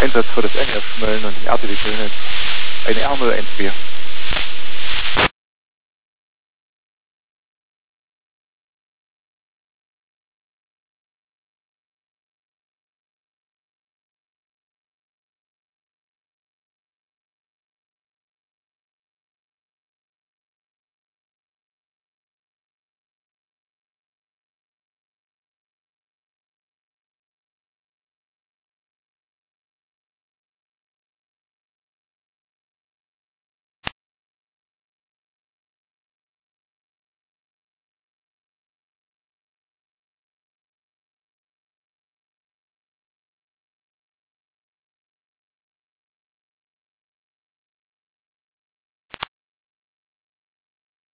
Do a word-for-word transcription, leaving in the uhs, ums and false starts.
Einsatz für das N F Schmölln und Erdedivision. Eine R null eins vier.